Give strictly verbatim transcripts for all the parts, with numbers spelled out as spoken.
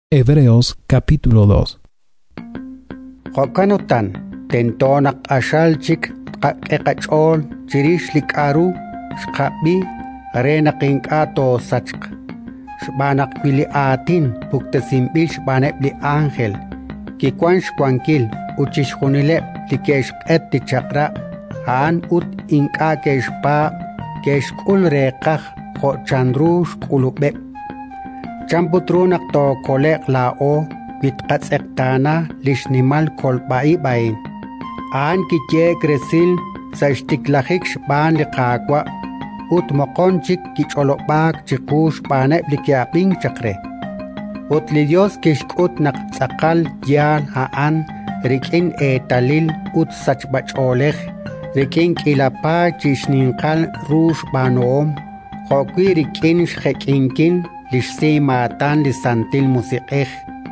Hebreos capítulo dos. Jokanutan, tentonak ashalchik, kakekachol, chirishlik aru, shkabi, renak inkato sachk. Shbanak pili atin, puktesimbil shbanepli angel. Kikwan shkwankil, uchishkunilep, tikesh eti chakra, an ut inka keshpa, keshkul rekaj, hochandru shkulubep. Champutrunak to kolek lao, kitqatsektana lishnimal kolbai bain. An kitye kresil sa istiklahik shpan liqaqwa, ut mokonchik kicholobak chikush panep likiaping chakre. Ut lidios kishkut nak tsakal yal haan, rikin etalil ut sachbacholech, rikin kilapa chishninkal rush banoom, hokwi rikin shkekinkin, lishsi matan lisantil musiqej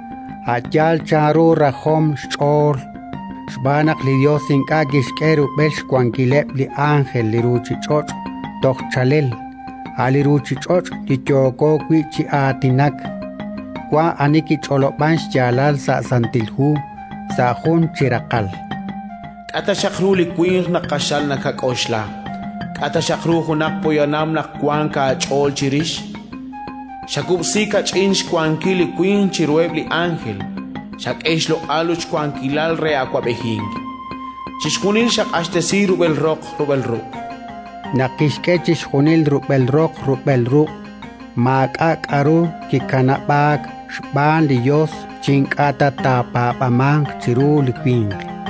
atyal charu rajom shchol shbanak li Dios inka gishkeru bel shkwankilep li ángel li ruchichoch toj chalel ali ruchichoch li tyoko kwi chi atinak kwa aniki choloban shyalal sa santilhu sa jun chirakal kata shakru li kwir nakashal nakakoshla kata shakru hunak poyanam nakwan ka chol chirish Shakubsi kachinch kwankili queen chiruebli ángel. Shak eshlo aluch kwankilal re aquabehing. Chishkunil shak ashtesi rubel rock rubel ruk. Nakishke chishkunil rubel rock rubel ruk. Makak aru kikanabak shban liyos chinkata tapapamang chiru liquing.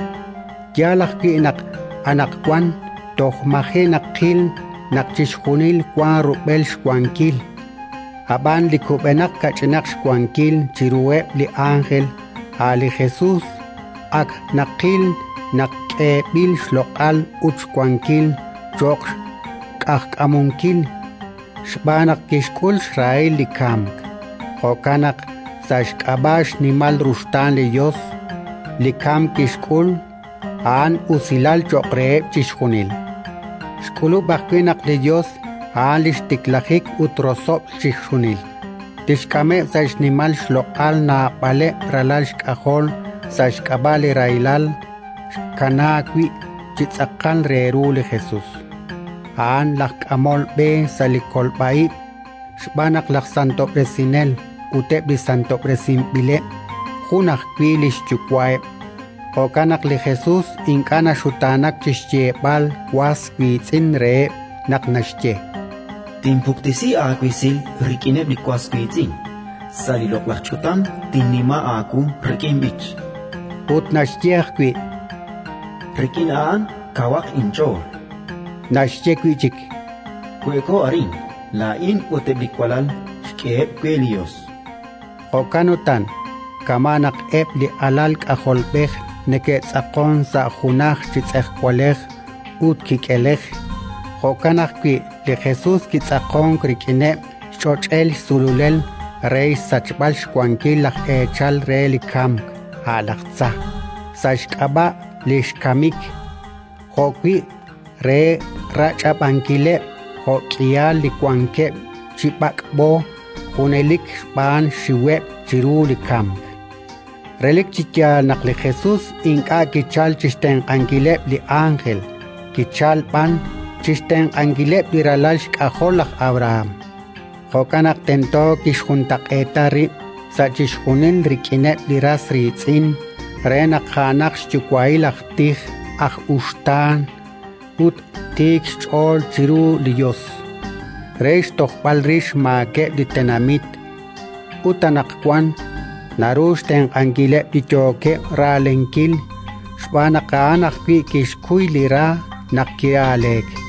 Yalak ki nak anak kwan toh mahe nakil nak chishkunil kwan rubel shkwankil. Aban li kubenak kachinak shkwankil chirueb li ángel ali Jesús ak nakil nakebil shlokal uchkwankil chok kakamunkil shbanak kishkul shrael li kamk hokanak sashkabash nimal rushtan li Dios li kam kishkul an usilal chokreeb chishkunil shkulu bakwinak li Dios Alish tiklahik utrosop chishunil. Tishkame sashnimal shlokal na pale ralal shkahol sashkabali railal kanakwi chitzakal rerule Jesús. An lakamol be salikol baib shbanak lak santo presinel utebli santo presimbile junak kwilish chukwae. Okanak li Jesús inkana shutanak chishyebal was kwitzin re naknashye. Timpuktisi akwisil rikineb likwaskwitsin. Salilok lachutan tinima aku rikinbich. Ut nashtiakwi. Rikinaan kawak inchor. Nashtiakwichik. Kweko arin. Lain uteblikwalan shkeb kwelios. Hokanutan. Kamanak eb li alal kaholbech neketsakon sa junaj chitzekkwalej ut kikelej. Hokanak kwi li Jesús kitzakon krikine chochel sululel rey sachbal shkwankil lak echal re li kamk alakza sashkaba li shkamik hokwi re rachabankile hokial li kwanke chipakbo hunelik shban shiweb chiru li kamk relik chikyal nak li Jesús inka kichal chisten ankile li ángel kichal pan Chisten angilep diralal shkahol Abraham. Hokanak tento kishuntak etari sa chishunil rikinep diras ritzin renak hanak shchukwail achtich ach ustan ut tik chol chiru liyos. Reish tohpal rish maake ditenamit utanak kwan narush ten angilep dichoke ralenkil shbanakanak pi kishkuy lira nakialek.